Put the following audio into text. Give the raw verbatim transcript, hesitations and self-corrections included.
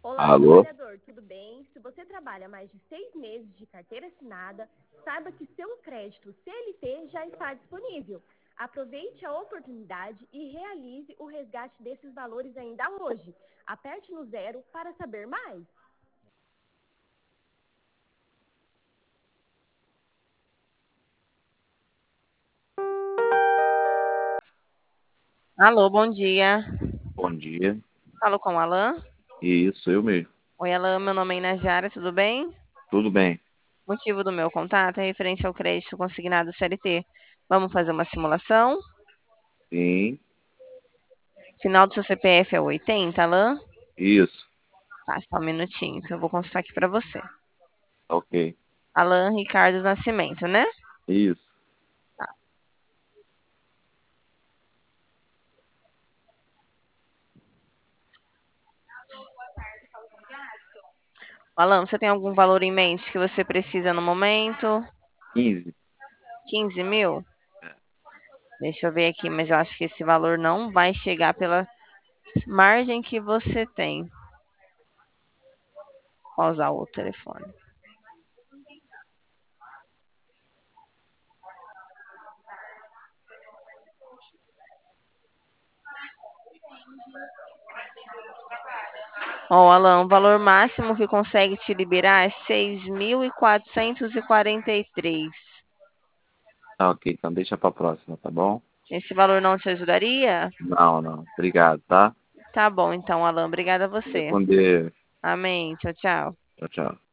Olá, Alô? trabalhador, tudo bem? Se você trabalha mais de seis meses de carteira assinada, saiba que seu crédito C L T já está disponível. Aproveite a oportunidade e realize o resgate desses valores ainda hoje. Aperte no zero para saber mais. Alô, bom dia. Bom dia. Falo com o Alan. Isso, eu mesmo. Oi, Alan, meu nome é Inajara, tudo bem? Tudo bem? O motivo do meu contato é referente ao crédito consignado C L T. Vamos fazer uma simulação? Sim, Final do seu C P F é o oitenta, Alan? isso. Tá, só um minutinho que eu vou consultar aqui para você. Ok. Alan Ricardo Nascimento, né? Isso. Alan, você tem algum valor em mente que você precisa no momento? quinze. quinze mil? É. Deixa eu ver aqui, mas eu acho que esse valor não vai chegar pela margem que você tem. Vou usar o telefone. Ó, Alan, o valor máximo que consegue te liberar é seis mil quatrocentos e quarenta e três. Tá, ok. Então deixa pra próxima, tá bom? Esse valor não te ajudaria? Não, não. Obrigado, tá? Tá bom, então, Alan. Obrigada a Fica você. com Deus. Amém. Tchau, tchau. Tchau, tchau.